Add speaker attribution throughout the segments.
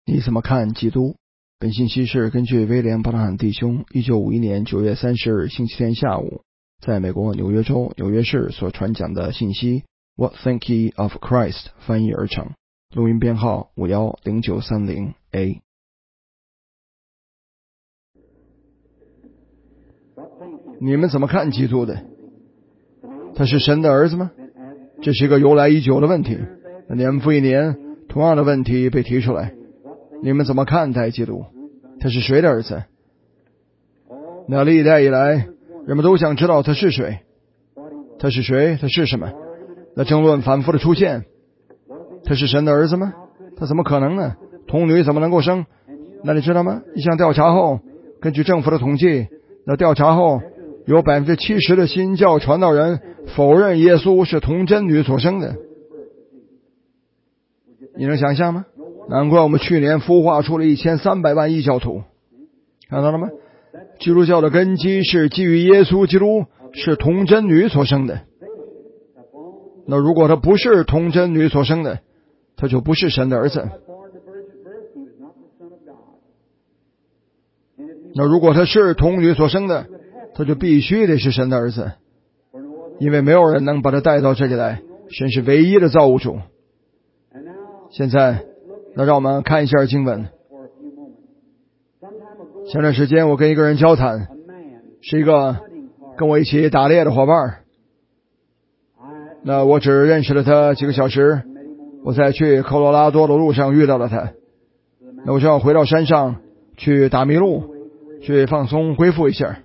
Speaker 1: 你怎么看基督？本信息是根据威廉·巴特汉弟兄1951年9月30日星期天下午在美国纽约州纽约市所传讲的信息 What think ye of Christ 翻译而成，录音编号510930A。 你们怎么看基督的？他是神的儿子吗？这是一个由来已久的问题，年复一年同样的问题被提出来。你们怎么看待基督？他是谁的儿子？那历代以来人们都想知道他是谁，他是谁，他是什么。那争论反复的出现，他是神的儿子吗？他怎么可能呢？童女怎么能够生？那你知道吗？一项调查后，根据政府的统计，那调查后有 70% 的新教传道人否认耶稣是童贞女所生的。你能想象吗？难怪我们去年孵化出了1300万异教徒，看到了吗？基督教的根基是基于耶稣基督是童贞女所生的。那如果他不是童贞女所生的，他就不是神的儿子。那如果他是童女所生的，他就必须得是神的儿子，因为没有人能把他带到这里来，神是唯一的造物主。现在那让我们看一下经文。前段时间我跟一个人交谈，是一个跟我一起打猎的伙伴。那我只认识了他几个小时，我在去科罗拉多的路上遇到了他。那我就要回到山上去打麋鹿，去放松恢复一下。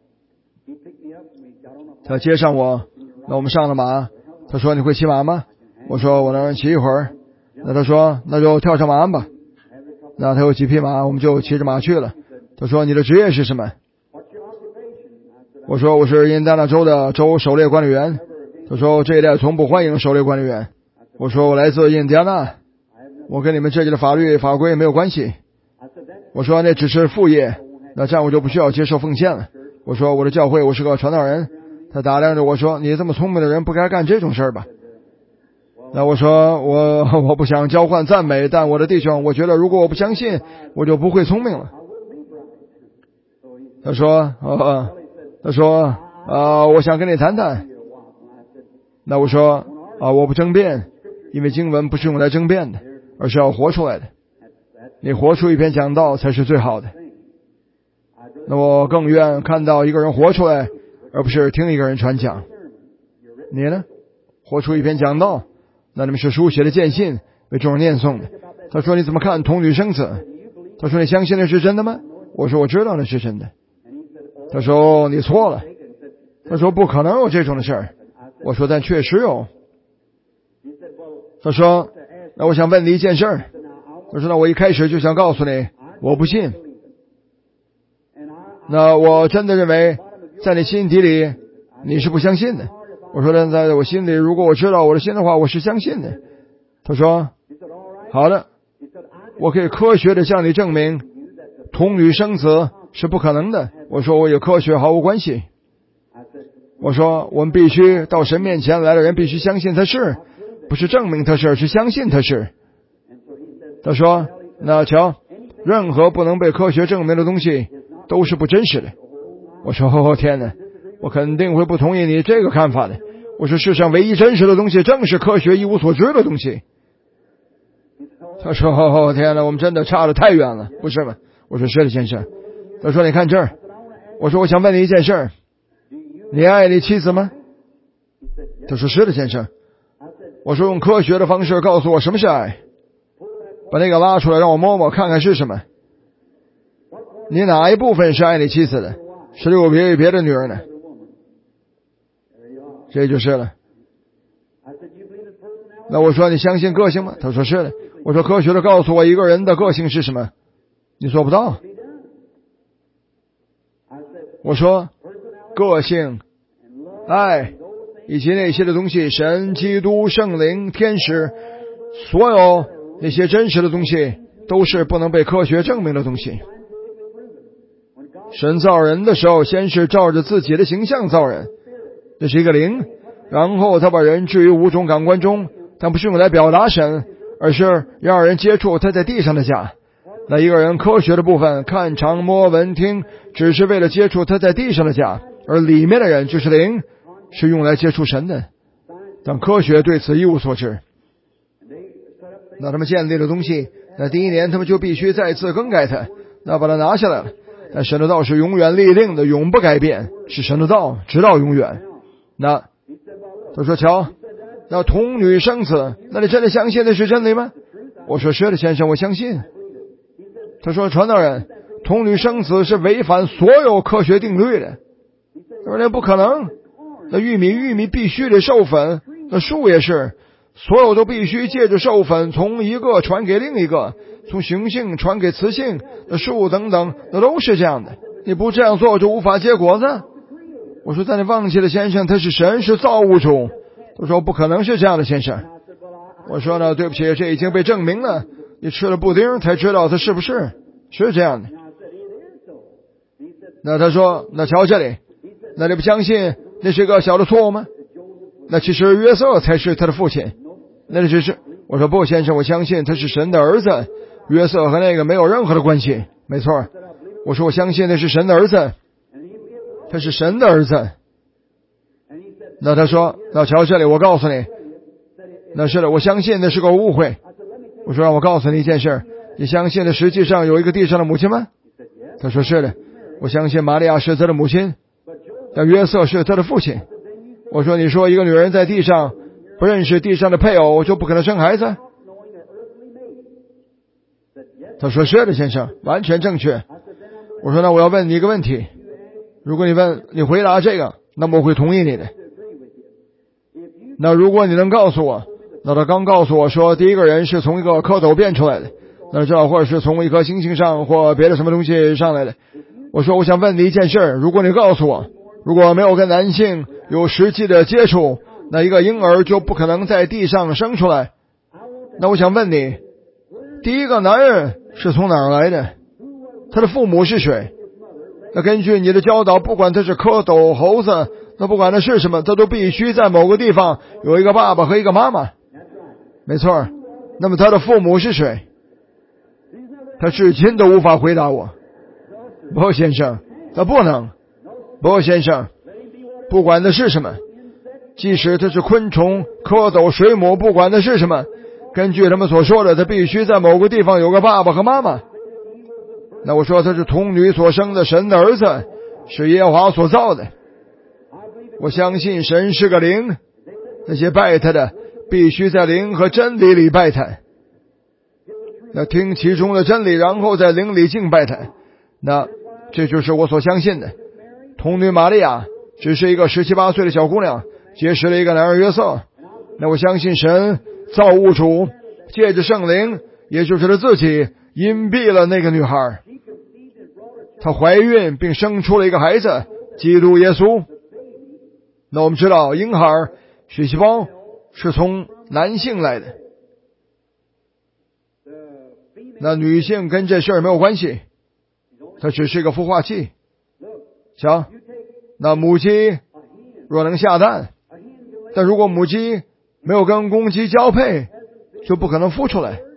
Speaker 1: 他接上我，那我们上了马。他说：“你会骑马吗？”我说：“我能骑一会儿。”那他说：“那就跳上马鞍吧。”那他有几匹马，我们就骑着马去了。他说：“你的职业是什么？”我说：“我是印第安纳州的州狩猎管理员。”他说：“这一带从不欢迎狩猎管理员。”我说：“我来自印第安纳，我跟你们这里的法律法规没有关系。”我说：“那只是副业，那这样我就不需要接受奉献了。”我说：“我的教会，我是个传道人。”他打量着我说：“你这么聪明的人不该干这种事儿吧？”那我说我不想交换赞美，但我的弟兄，我觉得如果我不相信，我就不会聪明了。他说我想跟你谈谈。那我说我不争辩，因为经文不是用来争辩的，而是要活出来的。你活出一篇讲道才是最好的。那我更愿看到一个人活出来，而不是听一个人传讲。你呢？活出一篇讲道，那你们是书写的见信，为众人念诵的。他说：“你怎么看童女生子？”他说：“你相信那是真的吗？”我说：“我知道那是真的。”他说：“你错了。”他说：“不可能有这种的事儿。”我说：“但确实有。”他说：“那我想问你一件事儿。”他说：“那我一开始就想告诉你，我不信。那我真的认为在你心底里你是不相信的。”我说：“但在我心里，如果我知道我的心的话，我是相信的。”他说：“好的，我可以科学的向你证明童女生子是不可能的。”我说：“我与科学毫无关系。”我说：“我们必须到神面前来的人必须相信他是，不是证明他是，而是相信他是。”他说：“那瞧，任何不能被科学证明的东西都是不真实的。”我说：“哦天哪，我肯定会不同意你这个看法的。”我说：“世上唯一真实的东西正是科学一无所知的东西。”他说：“哦天哪，我们真的差得太远了，不是吗？”我说：“是的，先生。”他说：“你看这儿。”我说：“我想问你一件事，你爱你妻子吗？”他说：“是的，先生。”我说：“用科学的方式告诉我什么是爱，把那个拉出来让我摸摸看看是什么。你哪一部分是爱你妻子的？是有别的女人呢？”这就是了。那我说：“你相信个性吗？”他说：“是的。”我说：“科学的告诉我一个人的个性是什么？”你做不到。我说：“个性、爱以及那些的东西，神、基督、圣灵、天使，所有那些真实的东西都是不能被科学证明的东西。神造人的时候，先是照着自己的形象造人，这是一个灵，然后他把人置于5种感官中，但不是用来表达神，而是让人接触他在地上的家。 那一个人科学的部分，看、尝、摸、闻、听，只是为了接触他在地上的家，而里面的人就是灵，是用来接触神的。但科学对此一无所知。那他们建立的东西，那第一年他们就必须再次更改它，那把它拿下来了。但神的道是永远立定的，永不改变，是神的道，直到永远。那他说：“瞧，那童女生子，那你真的相信那是真理吗？”我说：“是的，先生，我相信。”他说：“传道人，童女生子是违反所有科学定律的。”他说：“那不可能。那玉米必须得授粉，那树也是。”所有都必须借着授粉，从一个传给另一个，从雄性传给雌性，那树等等，那都是这样的。你不这样做就无法结果子。我说：“但你忘记了，先生，他是神，是造物主。”他说：“不可能是这样的，先生。”我说呢：“对不起，这已经被证明了，你吃了布丁才知道它是不是这样的。”那他说：“那瞧这里，那你不相信那是个小的错误吗？那其实约瑟才是他的父亲。”那只是我说：“不，先生，我相信他是神的儿子，约瑟和那个没有任何的关系。”没错，我说我相信那是神的儿子，他是神的儿子。那他说：“那瞧这里，我告诉你，那是的，我相信那是个误会。”我说：“让我告诉你一件事，你相信的实际上有一个地上的母亲吗？”他说：“是的，我相信玛利亚是他的母亲，但约瑟是他的父亲。”我说：“你说一个女人在地上不认识地上的配偶，就不可能生孩子？”他说：“是的，先生，完全正确。”我说：“那我要问你一个问题，如果你回答这个，那么我会同意你的。那如果你能告诉我，那他刚告诉我说第一个人是从一个蝌蚪变出来的，那这或者是从一颗星星上或别的什么东西上来的。我说我想问你一件事，如果你告诉我，如果没有跟男性有实际的接触，那一个婴儿就不可能在地上生出来。那我想问你，第一个男人是从哪儿来的？他的父母是谁？那根据你的教导，不管他是蝌蚪、猴子，那不管他是什么，他都必须在某个地方有一个爸爸和一个妈妈。没错。那么他的父母是谁？他至今都无法回答我。不，先生，他不能。不，先生，不管他是什么，即使他是昆虫、蝌蚪、水母，不管他是什么，根据他们所说的，他必须在某个地方有个爸爸和妈妈。那我说他是童女所生的神的儿子，是耶和华所造的。我相信神是个灵，那些拜他的必须在灵和真理里拜他，那听其中的真理，然后在灵里敬拜他。那这就是我所相信的。童女玛利亚只是一个17、18岁的小姑娘，结识了一个男人约瑟。那我相信神造物主借着圣灵，也就是他自己隐蔽了那个女孩，她怀孕并生出了一个孩子，基督耶稣。那我们知道婴孩血细胞是从男性来的，那女性跟这事儿没有关系，它只是一个孵化器。瞧，那母鸡若能下蛋，但如果母鸡没有跟公鸡交配，就不可能孵出来，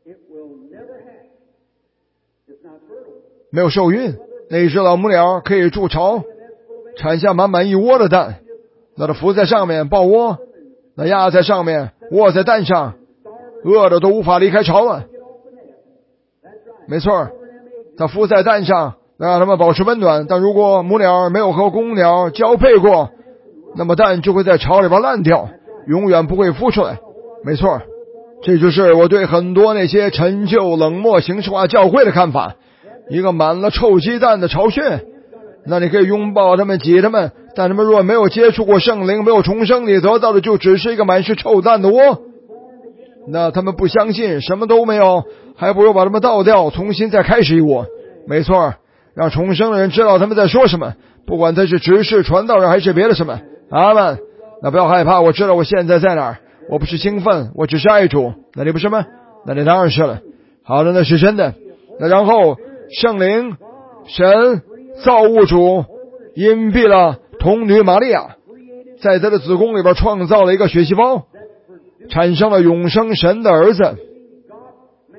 Speaker 1: 没有受孕。那一只老母鸟可以筑巢，产下满满一窝的蛋，那它浮在上面抱窝，那鸭在上面卧在蛋上，饿的都无法离开巢了。没错，它浮在蛋上，让它们保持温暖，但如果母鸟没有和公鸟交配过，那么蛋就会在巢里边烂掉，永远不会孵出来。没错，这就是我对很多那些陈旧冷漠形式化教会的看法。一个满了臭鸡蛋的巢穴，那你可以拥抱他们、挤他们，但他们若没有接触过圣灵，没有重生，你得到的就只是一个满是臭蛋的窝。那他们不相信，什么都没有，还不如把他们倒掉，重新再开始一窝。没错，让重生的人知道他们在说什么，不管他是执事、传道人还是别的什么。阿们。那不要害怕，我知道我现在在哪儿，我不是兴奋，我只是爱主。那你不是吗？那你当然是了。好的，那是真的。那然后圣灵、神、造物主隐蔽了童女玛利亚，在她的子宫里边创造了一个血细胞，产生了永生神的儿子。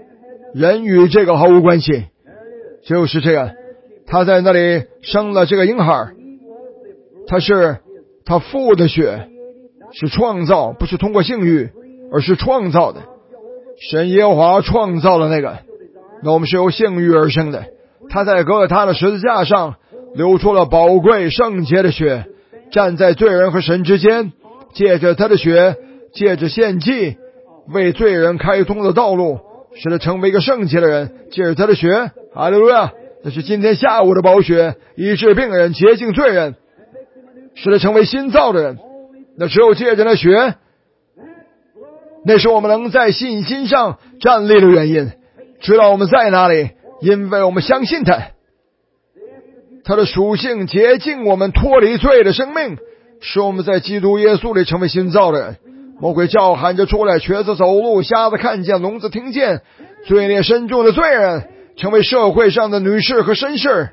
Speaker 1: 人与这个毫无关系，就是这个，他在那里生了这个婴孩，他是他父的血，是创造，不是通过性欲，而是创造的。神耶和华创造了那个，那我们是由性欲而生的。他在哥哥他的十字架上流出了宝贵圣洁的血，站在罪人和神之间，借着他的血，借着献祭，为罪人开通了道路，使他成为一个圣洁的人。借着他的血，哈利路亚，这是今天下午的宝血，医治病人，洁净罪人，使他成为新造的人。那只有借着那血，那是我们能在信心上站立的原因。知道我们在哪里，因为我们相信他。他的属性洁净我们，脱离罪的生命，使我们在基督耶稣里成为新造的人。魔鬼叫喊着出来，瘸子走路，瞎子看见，聋子听见，罪孽深重的罪人成为社会上的女士和绅士。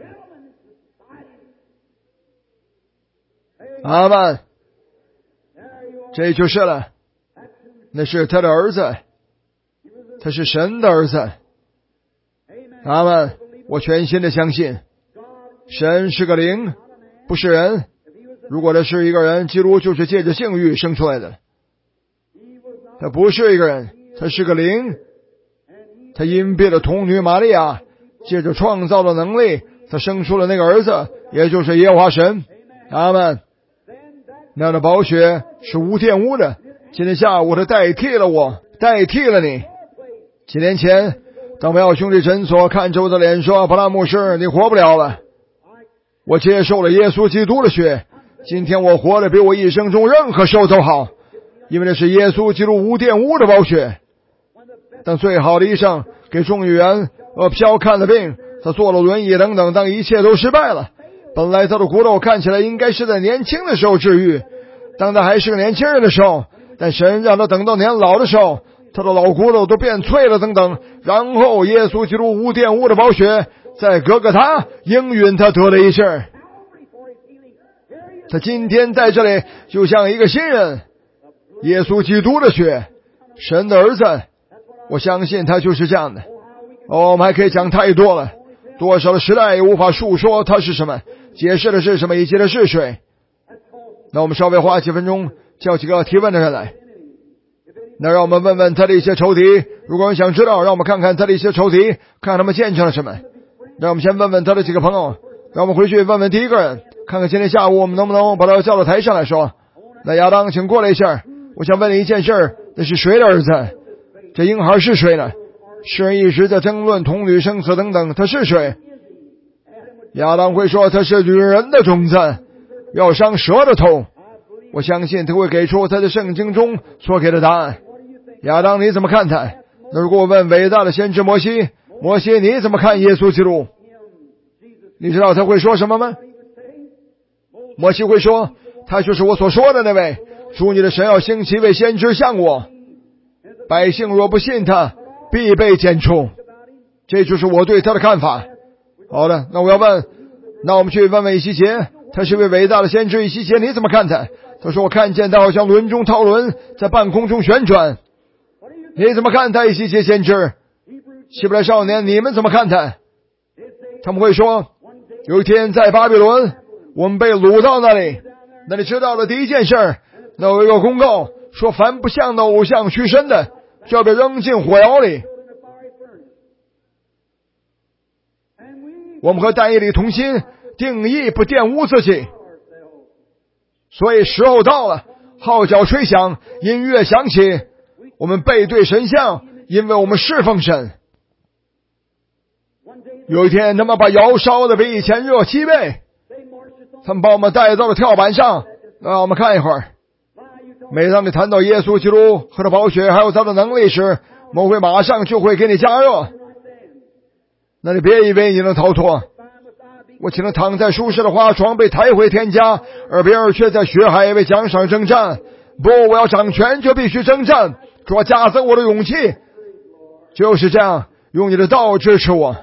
Speaker 1: 阿们，这就是了，那是他的儿子，他是神的儿子。阿们，我全心的相信神是个灵，不是人。如果他是一个人，基督就是借着性欲生出来的。他不是一个人，他是个灵。他因别的童女玛利亚借着创造的能力，他生出了那个儿子，也就是耶和华神。阿们。那样的宝血是无玷污的。今天下午他代替了我，代替了你。几年前当梅奥兄弟诊所看着我的脸说，巴拉牧师，你活不了了。我接受了耶稣基督的血，今天我活得比我一生中任何时候都好，因为那是耶稣基督无玷污的宝血。当最好的医生给众议员飘看了病，他坐了轮椅等等，当一切都失败了，本来他的骨头看起来应该是在年轻的时候治愈，当他还是个年轻人的时候，但神让他等到年老的时候，他的老骨头都变脆了等等，然后耶稣基督无玷污的宝血在哥哥他应允他得了医治。他今天在这里就像一个新人，耶稣基督的血，神的儿子，我相信他就是这样的。我们还可以讲太多了，多少的时代也无法述说他是什么，解释的是什么，以及他是谁。那我们稍微花几分钟叫几个提问的人来，那让我们问问他的一些仇敌。如果你想知道，让我们看看他的一些仇敌，看他们见证了什么。让我们先问问他的几个朋友，让我们回去问问第一个人，看看今天下午我们能不能把他叫到台上来说。那亚当请过来一下，我想问你一件事，那是谁的儿子？这婴孩是谁呢？世人一直在争论童女生子等等，他是谁？亚当会说他是女人的种子，要伤蛇的头。我相信他会给出他的圣经中所给的答案。亚当你怎么看他？那如果我问伟大的先知摩西，摩西你怎么看耶稣基督？你知道他会说什么吗？摩西会说，他就是我所说的那位，主你的神要兴起一位先知像我，百姓若不信他，必被剪除。这就是我对他的看法。好的，那我要问，那我们去问问以西结，他是一位伟大的先知，以西结你怎么看他？他说我看见他好像轮中套轮，在半空中旋转。你怎么看他，以西结先知？希伯来少年你们怎么看他？他们会说，有一天在巴比伦我们被掳到那里，那你知道的第一件事，那有一个公告说，凡不向的偶像屈身的就要被扔进火窑里。我们和但以理同心，定义不玷污自己。所以时候到了，号角吹响，音乐响起，我们背对神像，因为我们侍奉神。有一天他们把窑烧得比以前热7倍，他们把我们带到了跳板上，让我们看一会儿。每当你谈到耶稣基督和他宝血还有他的能力时，魔鬼马上就会给你加热。那你别以为你能逃脱，我岂能躺在舒适的花床被抬回天家，而别人却在血海为奖赏征战？不，我要掌权就必须征战，主要加增我的勇气。就是这样，用你的道支持我。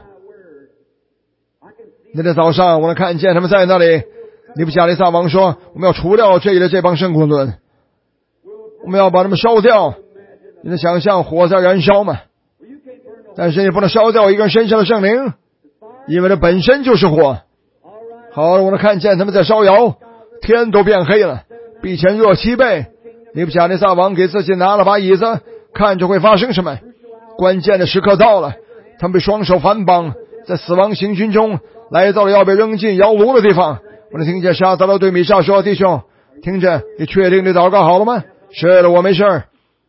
Speaker 1: 那天早上我能看见他们在那里，尼布甲尼撒王说，我们要除掉这里的这帮圣公论，我们要把他们烧掉。你能想象火在燃烧吗？ 但是你不能烧掉一个人身上的圣灵，因为它本身就是火。好了，我能看见他们在烧窑，天都变黑了，比以前热7倍。尼布甲尼撒王给自己拿了把椅子，看着会发生什么。关键的时刻到了，他们被双手反绑，在死亡行军中来到了要被扔进窑炉的地方。我能听见沙达勒对米沙说：弟兄，听着，你确定你祷告好了吗？是的，我没事。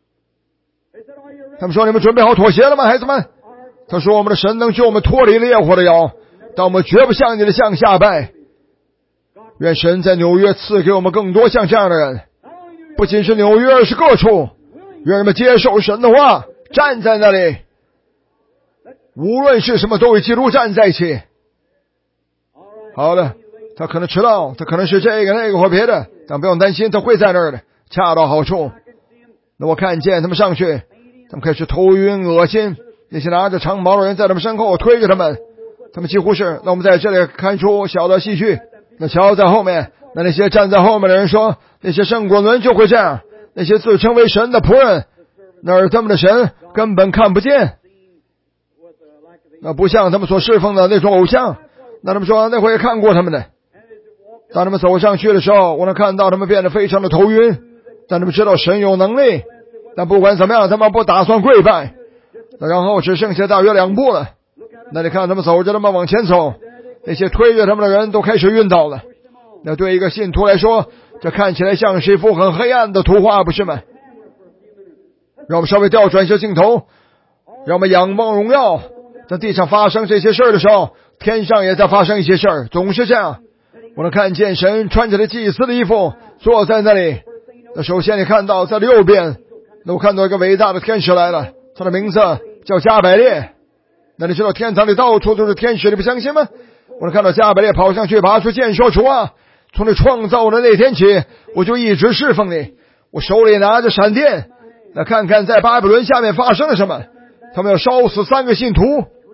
Speaker 1: 他们说：你们准备好妥协了吗，孩子们？他说：我们的神能救我们脱离烈火的窑，但我们绝不向你的像下拜。愿神在纽约赐给我们更多像这样的人，不仅是纽约，而是各处。愿人们接受神的话，站在那里，无论是什么都与基督站在一起。好的，他可能迟到，他可能是这个那个或别的，但不用担心，他会在那儿的，恰到好处。那我看见他们上去，他们开始头晕恶心，那些拿着长矛的人在他们身后推着他们，他们几乎是。那我们在这里看出小的戏剧。那乔在后面，那些站在后面的人说，那些圣滚轮就会这样，那些自称为神的仆人，那儿他们的神根本看不见，那不像他们所侍奉的那种偶像。那他们说那会看过他们的。当他们走上去的时候，我能看到他们变得非常的头晕，但他们知道神有能力。但不管怎么样，他们不打算跪拜。然后只剩下大约2步了，那你看他们走着，他们往前走，那些推着他们的人都开始晕倒了。那对一个信徒来说，这看起来像是一幅很黑暗的图画，不是吗？让我们稍微调转一下镜头，让我们仰望荣耀。在地上发生这些事儿的时候，天上也在发生一些事儿，总是这样。我能看见神穿着的祭司的衣服坐在那里。那首先你看到在右边，那我看到一个伟大的天使来了，他的名字叫加百列。那你知道天堂里到处都是天使，你不相信吗？我能看到加百列跑上去拔出剑说，主啊，从你创造我的那天起，我就一直侍奉你，我手里拿着闪电，那看看在巴比伦下面发生了什么。他们要烧死3个信徒。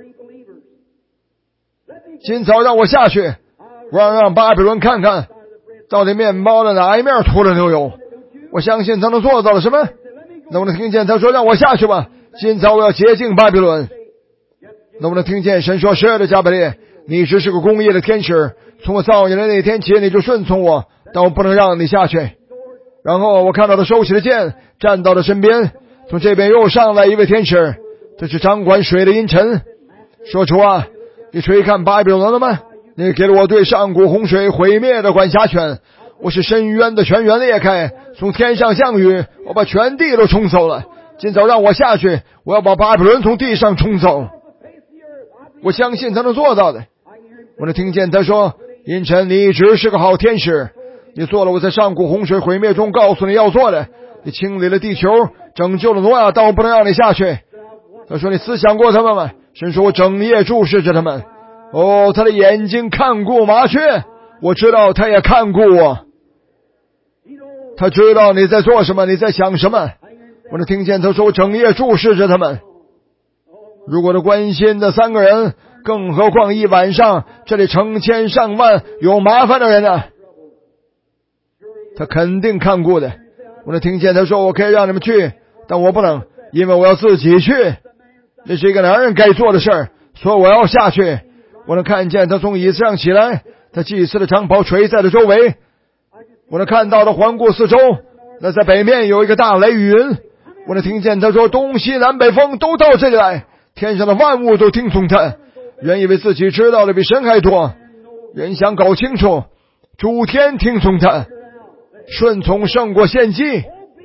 Speaker 1: 今早让我下去，我要让巴比伦看看到底面包的哪一面涂了牛油。我相信他能做到了什么。能不能听见他说，让我下去吧，今早我要洁净巴比伦。能不能听见神说，是的，加百列，你只是个公义的天使，从我造你的那天起你就顺从我，但我不能让你下去。然后我看到他收起了剑，站到了身边。从这边又上来一位天使，这是掌管水的阴沉，说，主啊，你垂看巴比伦了吗？你给了我对上古洪水毁灭的管辖权，我是深渊的泉源裂开，从天上降雨，我把全地都冲走了。今早让我下去，我要把巴比伦从地上冲走。我相信他能做到的。我能听见他说，阴沉，你一直是个好天使，你做了我在上古洪水毁灭中告诉你要做的，你清理了地球，拯救了挪亚，但我不能让你下去。他说，你思想过他们吗？神说，我整夜注视着他们。哦，他的眼睛看顾麻雀，我知道他也看顾我。他知道你在做什么，你在想什么。我能听见他说，我整夜注视着他们。如果他关心的3个人，更何况一晚上这里成千上万有麻烦的人呢？他肯定看顾的。我能听见他说，我可以让你们去，但我不能，因为我要自己去。这是一个男人该做的事儿，所以我要下去。我能看见他从椅子上起来，他祭司的长袍垂在了周围。我能看到他环顾四周，那在北面有一个大雷雨云。我能听见他说，东西南北风都到这里来，天上的万物都听从他。人以为自己知道的比神还多，人想搞清楚，主天听从他，顺从胜过献祭。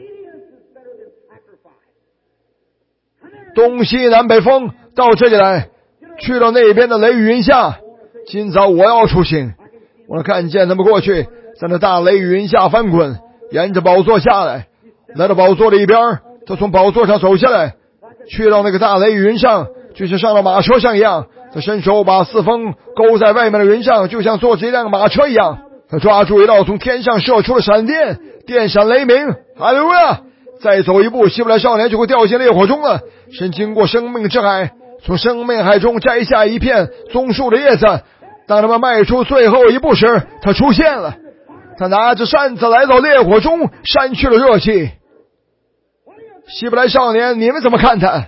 Speaker 1: 东西南北风到这里来，去到那边的雷雨云下。今早我要出行。我能看见他们过去，在那大雷雨云下翻滚，沿着宝座下来，来到宝座的一边，他从宝座上走下来，去到那个大雷雨云上，就像上了马车上一样。他伸手把4风勾在外面的云上，就像坐着一辆马车一样。他抓住一道从天上射出的闪电，电闪雷鸣。哈利路亚！再走一步，希伯来少年就会掉进烈火中了。神经过生命之海，从生命海中摘下一片棕树的叶子。当他们迈出最后一步时，他出现了。他拿着扇子来到烈火中，扇去了热气。希伯来少年，你们怎么看他？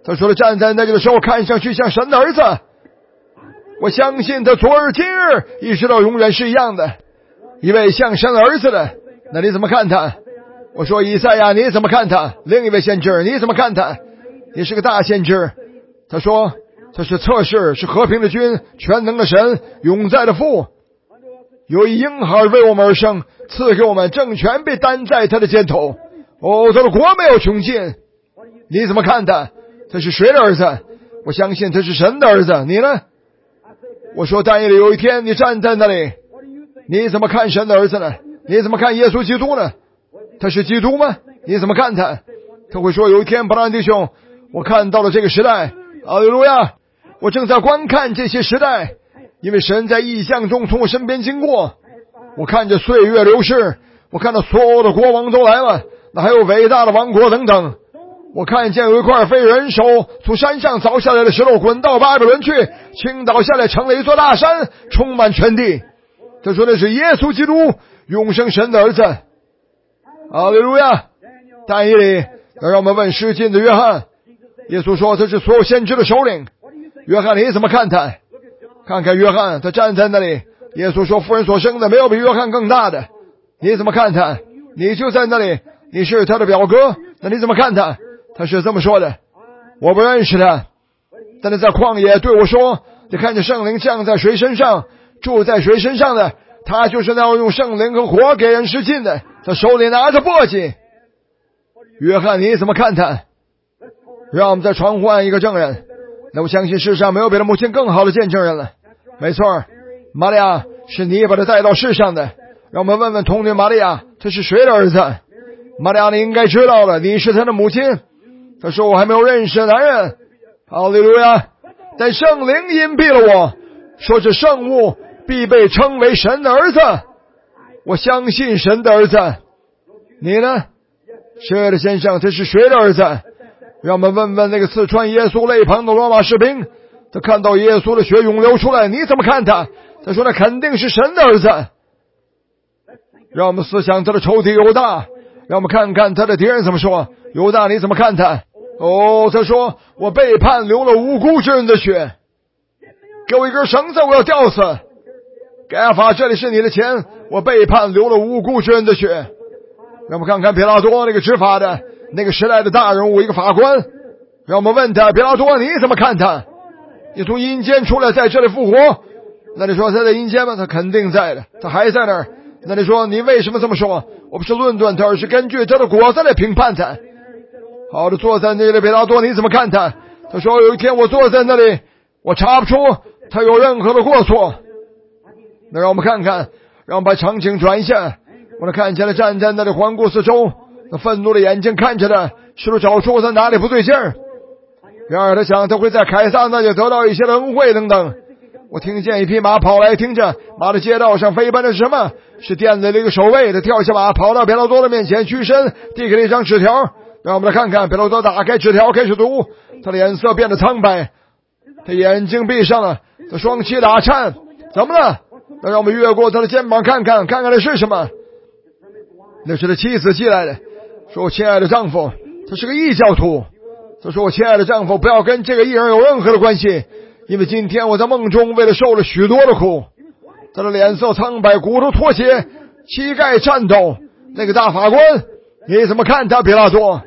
Speaker 1: 他说他站在那里的时候看上去像神的儿子，我相信他昨日今日一直到永远是一样的，一位像神的儿子的。那你怎么看他？我说以赛亚你怎么看他？另一位先知你怎么看他？你是个大先知。他说他是测试，是和平的君，全能的神，永在的父，有一婴孩为我们而生，赐给我们政权被担在他的肩头。他的国没有穷尽。你怎么看他？他是谁的儿子？我相信他是神的儿子。你呢？我说但以理有一天你站在那里，你怎么看神的儿子呢？你怎么看耶稣基督呢？他是基督吗？你怎么看他？他会说有一天，伯兰弟兄，我看到了这个时代，哈利路亚，我正在观看这些时代，因为神在异象中从我身边经过，我看着岁月流逝，我看到所有的国王都来了，那还有伟大的王国等等。我看见有一块非人手从山上凿下来的石头滚到巴比伦去，倾倒下来成了一座大山，充满全地。他说的是耶稣基督，永生神的儿子。哈利路亚。但以理要让我们问失禁的约翰，耶稣说他是所有先知的首领。约翰你怎么看他？看看约翰，他站在那里，耶稣说妇人所生的没有比约翰更大的。你怎么看他？你就在那里，你是他的表哥，那你怎么看他？他是这么说的，我不认识他，但是在旷野对我说，你看见圣灵降在谁身上，住在谁身上的，他就是那样用圣灵和火给人施浸的，他手里拿着簸箕。约翰你怎么看他？让我们再传唤一个证人。那我相信世上没有比他母亲更好的见证人了。没错，玛利亚是你把他带到世上的。让我们问问童女玛利亚，他是谁的儿子？玛利亚你应该知道了，你是他的母亲。他说我还没有认识男人。哈利路亚。但圣灵隐蔽了我，说这圣物必被称为神的儿子。我相信神的儿子。你呢？是的先生，这是谁的儿子？让我们问问那个刺穿耶稣肋旁的罗马士兵，他看到耶稣的血涌流出来，你怎么看他？他说那肯定是神的儿子。让我们思想他的仇敌犹大，让我们看看他的敌人怎么说。犹大你怎么看他？他说我背叛流了无辜之人的血，给我一根绳子我要吊死。该法这里是你的钱，我背叛流了无辜之人的血。让我们看看比拉多那个执法的那个时代的大人物，一个法官。让我们问他，比拉多你怎么看他？你从阴间出来在这里复活，那你说他在阴间吗？他肯定在的，他还在那儿。那你说你为什么这么说？我不是论断他，而是根据他的果子来评判他。好的，坐在那里比拉多你怎么看他？他说有一天我坐在那里，我查不出他有任何的过错。那让我们看看，让我们把场景转一下。我们看见了站在那里环顾四周，那愤怒的眼睛看着他，试图找出他哪里不对劲儿。然而他想他会在凯撒那里得到一些恩惠等等。我听见一匹马跑来，听着马的街道上飞奔的是什么？是店里的一个守卫。他跳下马跑到比拉多的面前，屈身递给了一张纸条。让我们来看看，比拉多打开纸条开始读，他的脸色变得苍白，他眼睛闭上了，他双膝打颤。怎么了？那让我们越过他的肩膀看看那是什么。那是他妻子寄来的，说我亲爱的丈夫他是个异教徒。他说我亲爱的丈夫不要跟这个异人有任何的关系，因为今天我在梦中为了受了许多的苦。他的脸色苍白，骨头脱节，膝盖颤抖。那个大法官你怎么看他？比拉多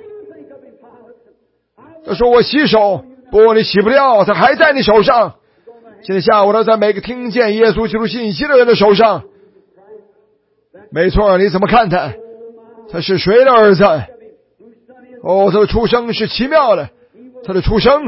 Speaker 1: 他说我洗手。不，你洗不掉，他还在你手上。今天下午他在每个听见耶稣基督信息的人的手上。没错，你怎么看他？他是谁的儿子？他的出生是奇妙的，他的出生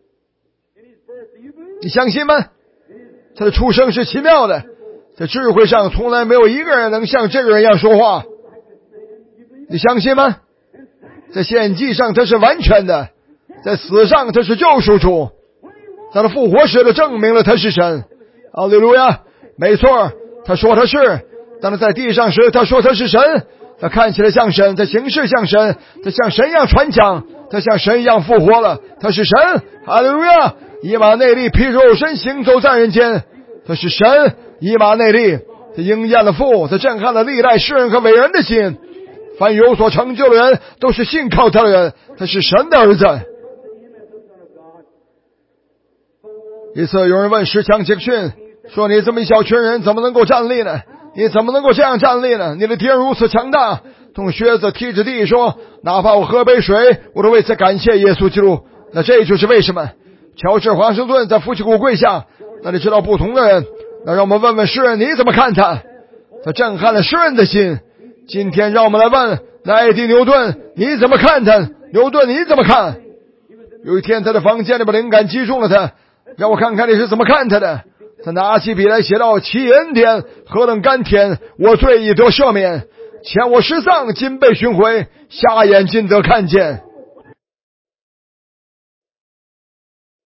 Speaker 1: 你相信吗？他的出生是奇妙的，在智慧上从来没有一个人能像这个人一样说话。你相信吗？在献祭上他是完全的，在死上他是救赎主，他的复活时他证明了他是神。哈利路亚。没错，他说他是，当他在地上时他说他是神，他看起来像神，他行事像神，他像神一样传讲，他像神一样复活了，他是神。哈利路亚。以马内利披着肉身行走在人间，他是神。以马内利，他应验了父，他震撼了历代诗人和伟人的心，凡有所成就的人都是信靠他的人，他是神的儿子。 一次有人问石强杰克逊说，你这么一小群人怎么能够站立呢？你怎么能够这样站立呢？你的敌人如此强大。同靴子踢着地说，哪怕我喝杯水，我都为此感谢耶稣基督。那这就是为什么乔治华盛顿在夫妻谷跪下，那你知道不同的人。那让我们问问诗人你怎么看他？他震撼了诗人的心。今天让我们来问那艾迪牛顿你怎么看他？牛顿你怎么看？有一天他的房间里把灵感击中了他，让我看看你是怎么看他的。他拿起笔来写道，其恩典何等甘甜，我罪已得赦免，前我失丧，今被寻回，瞎眼尽得看见。